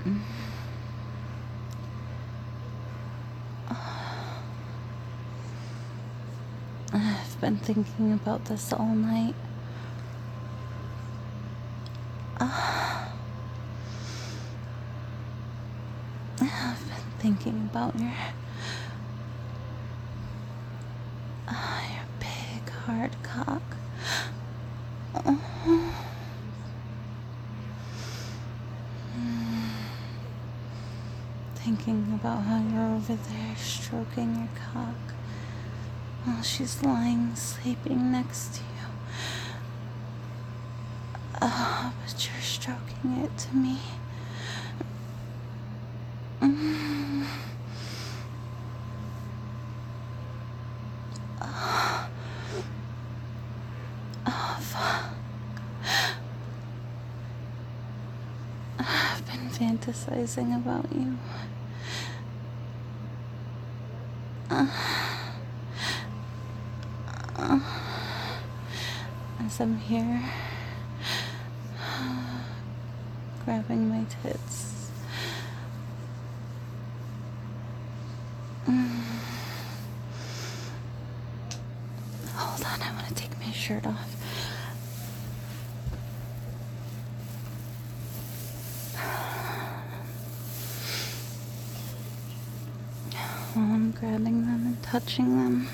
I've been thinking about this all night. I've been thinking about your big hard cock. Thinking about how you're over there stroking your cock while she's lying sleeping next to you. But you're stroking it to me. Fuck. I've been fantasizing about you. As I'm here, grabbing my tits. Hold on, I want to take my shirt off. While I'm grabbing them and touching them.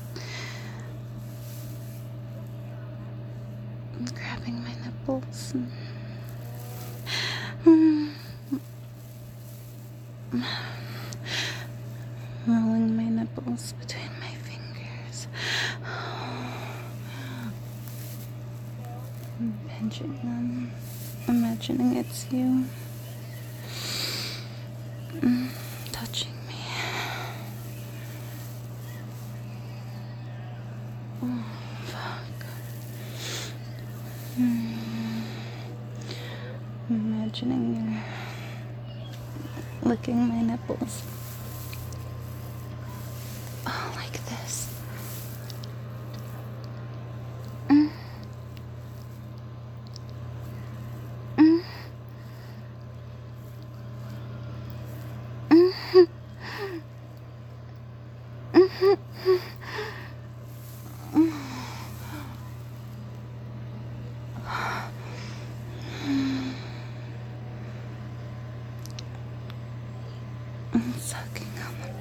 And grabbing my nipples and rolling my nipples between my fingers. And pinching them, imagining it's you. Touching me. Oh, fuck. Imagining you're licking my nipples. Oh, like this. Sucking on them.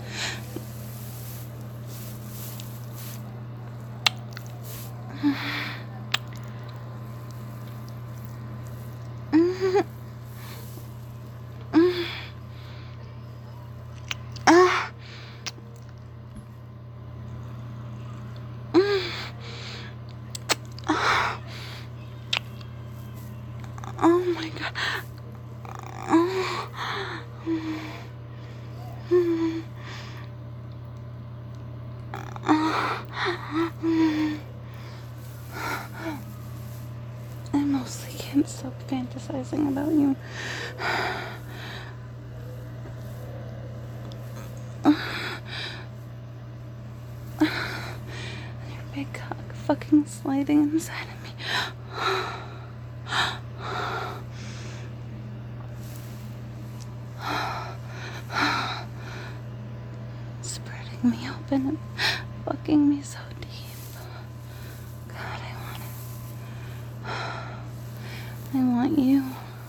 Oh my God. I mostly can't stop fantasizing about you. Your big cock fucking sliding inside of me. Spreading me open and fucking me so deep. God, I want you.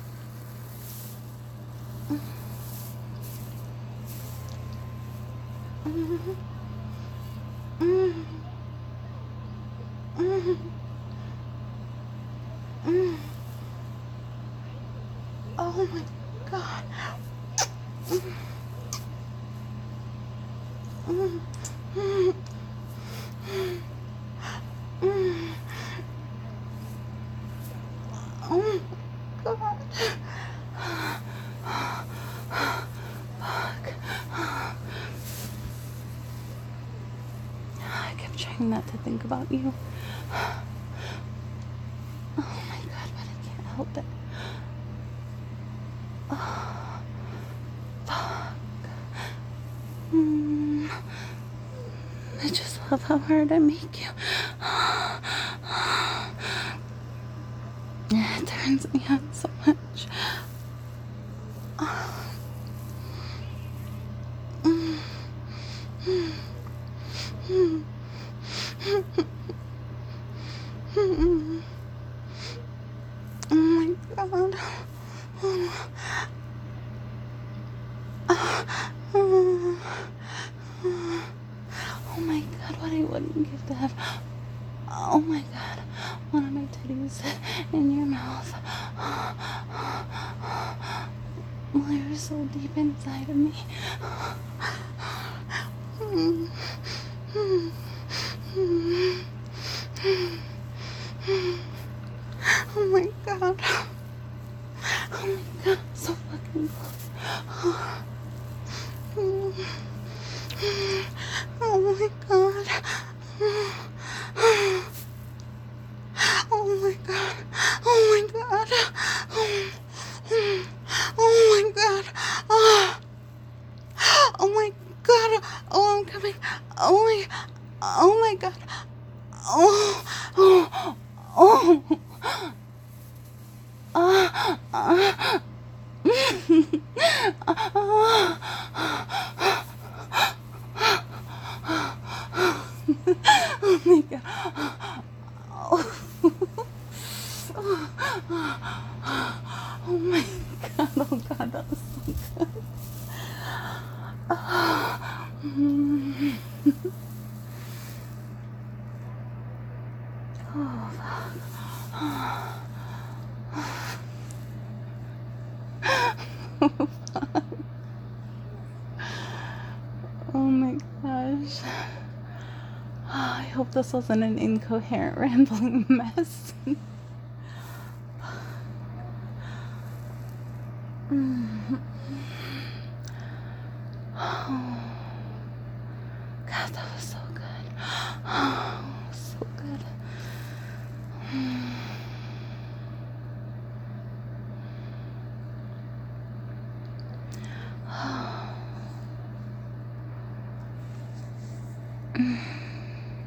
Oh my God. Oh my God. Fuck. I kept trying not to think about you. Oh my God, but I can't help it. Oh, fuck. I just love how hard I make you. It turns me on so much. Oh my God. Oh my God, what I wouldn't give to have. Oh my God, one of my titties in your mouth. Well, you're so deep inside of me. Oh my God. Oh my God, so fucking close. Oh my God. Oh my God. Oh my God. Oh my God. Oh my God. Oh, I'm coming. Oh my. Oh my God. Oh. Oh. Oh. Oh my God. Oh my God. Oh God, that was so good. Oh my gosh. I hope this wasn't an incoherent, rambling mess. God, that was so good. So good.